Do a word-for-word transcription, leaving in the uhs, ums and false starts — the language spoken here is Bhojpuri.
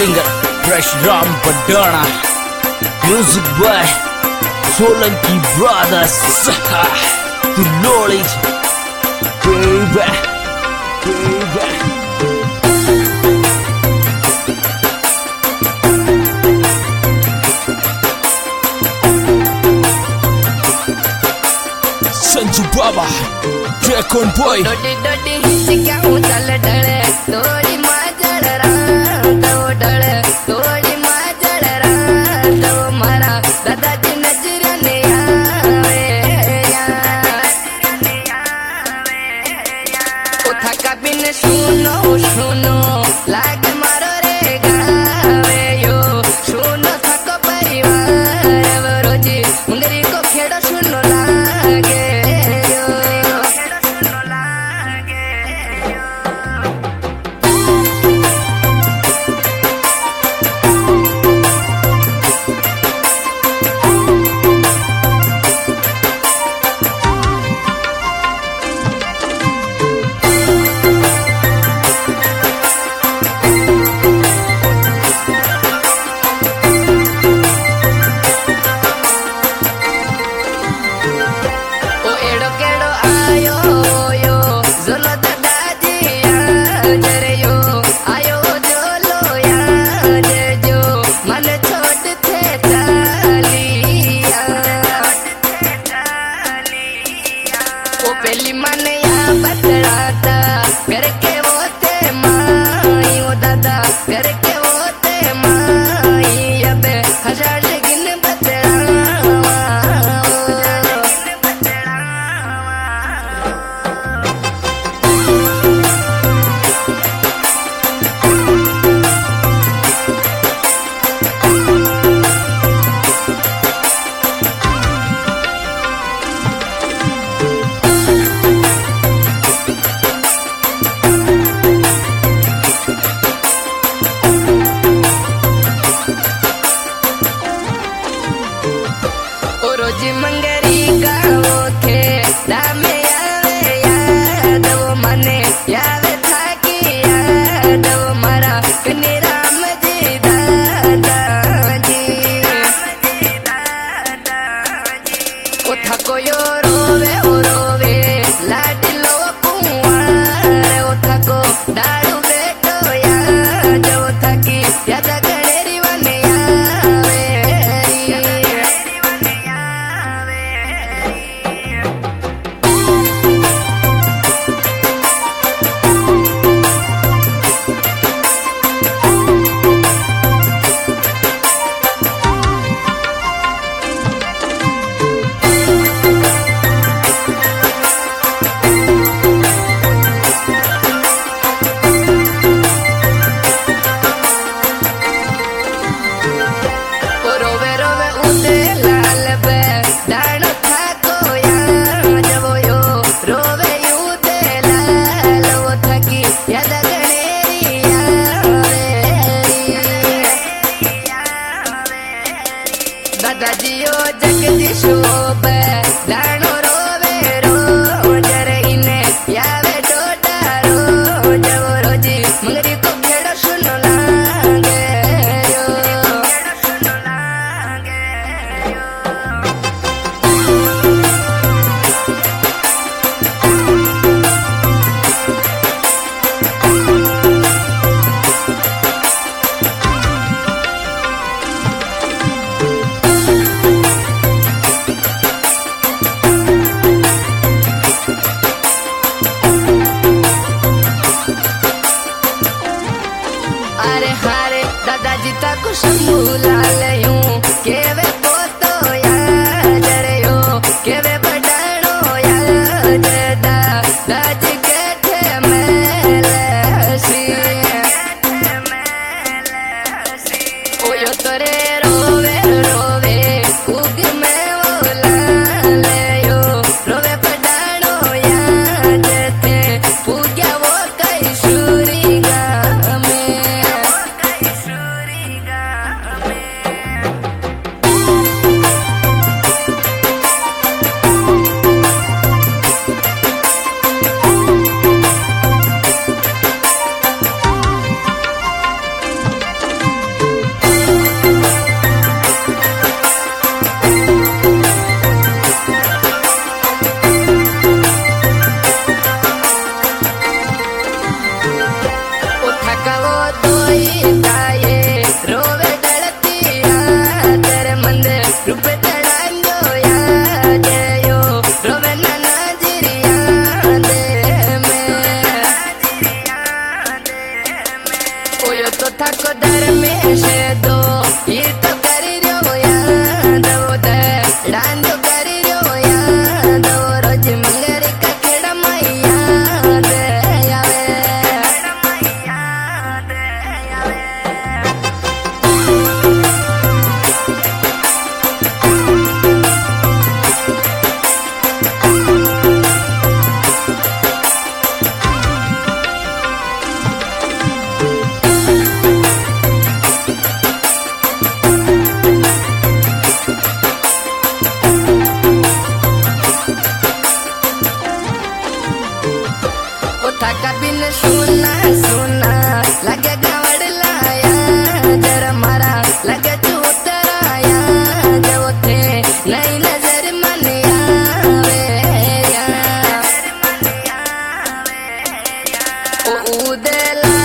singer Fresh Ram Padana, music by Solanki Brothers. The knowledge, baby, baby. Sanju Baba, Dragon Boy. Dodi dodi sikya uchal dale, dodi majal ram, do dale, dodi majal ram, do mara dada ji nazar ne aave ya, utha ka bin suno suno, lag maro re gaave yo, suno thako parivar, roji mungeri ko kheda suno lage. पहली मन या बतलाता करके वो ते माई वो दादा करके वो ते माई अब हजार गिन बतलावा रोजी मंगरी गाओ थे दामे आवे याद वो मने यावे था कि याद वो मारा कन्नी राम जी दादा जी ओ थको यो रोवे ओ रोवे लाडलो कुंवार ओ थको दारू बेटो याद वो थकी याद गणेरी वने दादाजियो जगदीश शोभे दानो रोवे रो जरे इने यावे डोडा रो जव रोजी मंगरी को खेड़ा सुनो लागे यो सुनो लागे यो अरे हारे दादाजी तक संभूला लयूं केवे पोतो याद रे यो केवे बडाणो याद दादाजी केठे मेलसी ओ यो तोरे रोवे रोवे उग में ओला ले यो रोवे बडाणो याद ते पूग्या वो कई सूरी गा में थको दर में से दो ये तो करी रो याद वो दे डांडो करी रो याद वो रोज मंगर का खेड़ा मैया दे यावे मैया दे यावे थका बिन सुना सुना लगे गावड़ लाया जर मारा लगे चूतराया जो थे नई नजर मन आवे या ओ उदला